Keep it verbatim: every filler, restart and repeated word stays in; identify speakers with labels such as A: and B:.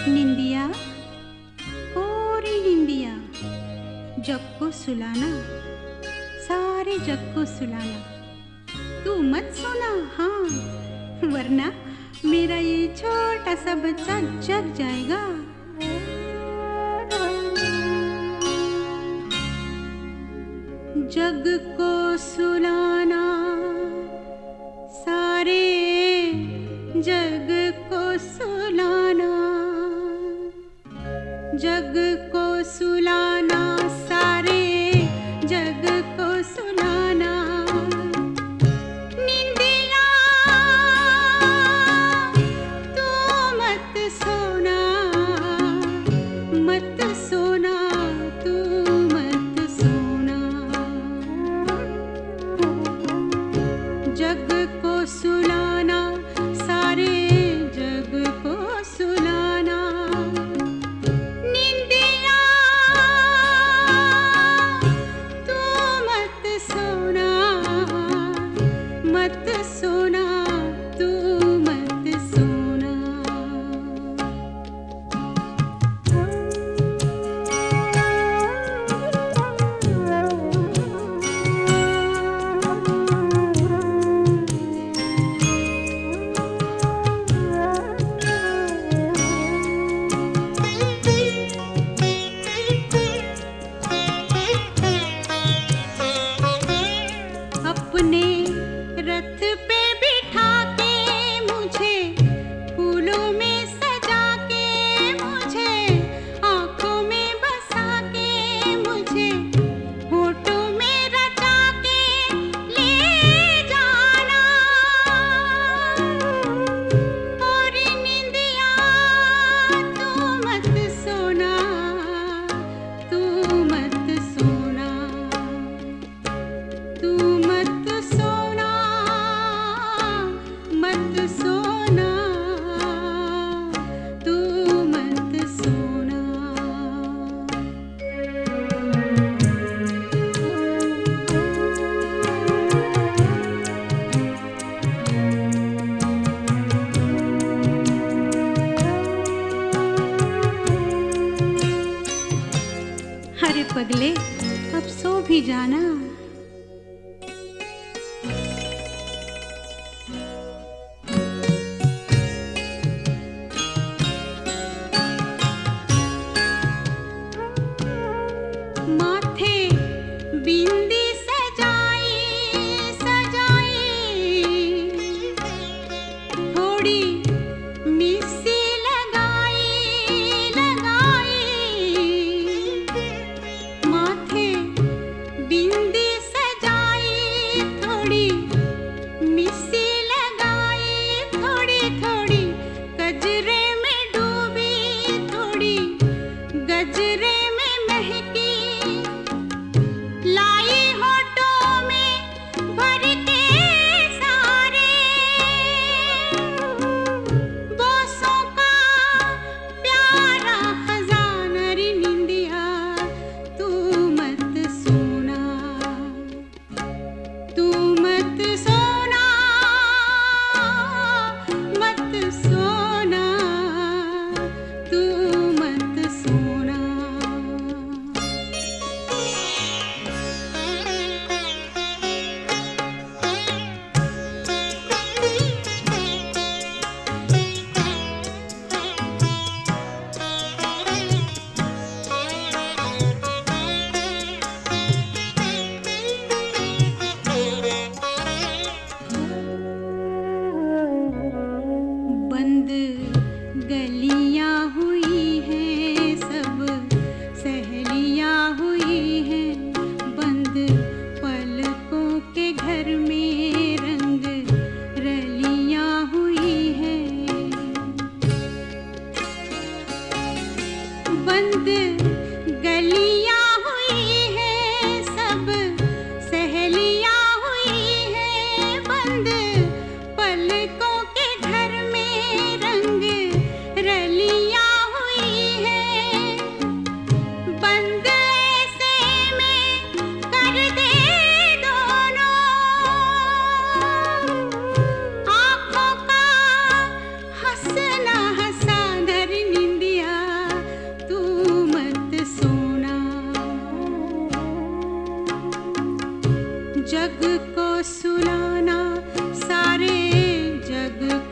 A: निंदिया ओ रे निंदिया, जग को सुलाना, सारे जग को सुलाना, तू मत सोना हाँ, वरना मेरा ये छोटा सा बच्चा जग जाएगा। जग को सुलाना, सारे जग को सुलाना, जग को सुलाना, सारे जग को सुलाना। निंदिया तू मत सोना, मत सोना, तू मत सोना। जग को सुलाना, सारे जग को सुलाना। निंदिया तू मत सोना, मत सोना, तू मत सोना। अपने रथ पे बिठा के मुझे, फूलों में सजा के मुझे, आँखों में बसा के मुझे, होठों में रचा के ले जाना। और निंदिया तू मत सोना, तू मत सोना, तू मत सोना, मत सोना, तू मत सोना। अरे पगले, अब सो भी जाना। माथे बिंदी सजाई सजाई, थोड़ी मिस्सी लगाई लगाई। माथे बिंदी सजाई, थोड़ी मिस्सी लगाई, थोड़ी थोड़ी गजरे में डूबी, थोड़ी गजरे में महकी, लाई होठों में भर के सारे बोसों का प्यारा खजाना। रे निंदिया तू मत सोना, तू मत सोना, को सुलाना, सारे जग